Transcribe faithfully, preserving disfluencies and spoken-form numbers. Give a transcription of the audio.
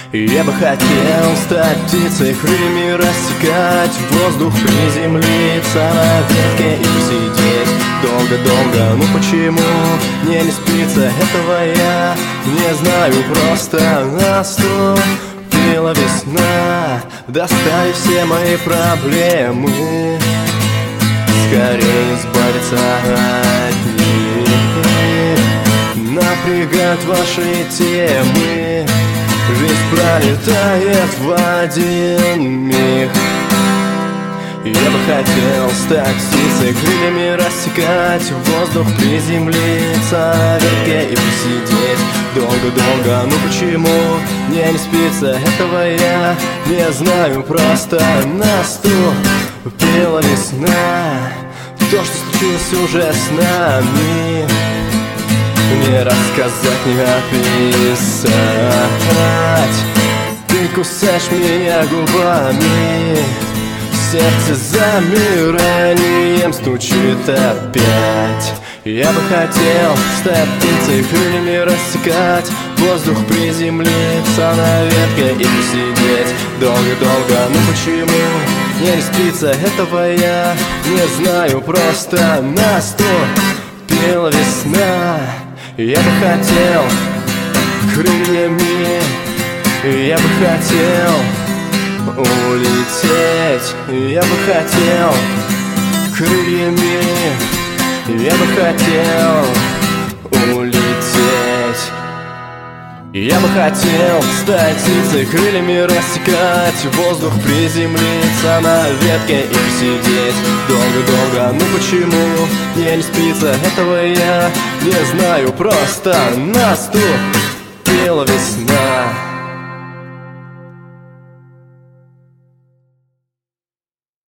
Я бы хотел стать птицей, крыльями рассекать воздух, приземлиться на ветке и сидеть долго-долго. Ну почему мне не спится, этого я не знаю. Просто наступила весна, доставив все мои проблемы, скорее избавиться от них. Напрягают ваши темы, жизнь пролетает в один миг. Я бы хотел стать птицей, крыльями рассекать воздух, приземлиться на ветке и посидеть долго-долго. Ну почему мне не спится, этого я не знаю. Просто наступила весна, то, что случилось уже с нами, не рассказать, не описать. Ты кусаешь меня губами, сердце замиранием стучит опять. Я бы хотел стать птицей, крыльями рассекать воздух, приземлиться на ветке и посидеть долго-долго. Ну почему мне не спится, этого я не знаю. Просто наступила весна. Я бы хотел крыльями, я бы хотел улететь. Я бы хотел крыльями, я бы хотел улететь. Я бы хотел стать птицей, крыльями рассекать воздух, приземлиться на ветке и посидеть долго-долго. Ну почему мне не спится, этого я не знаю. Просто наступила весна.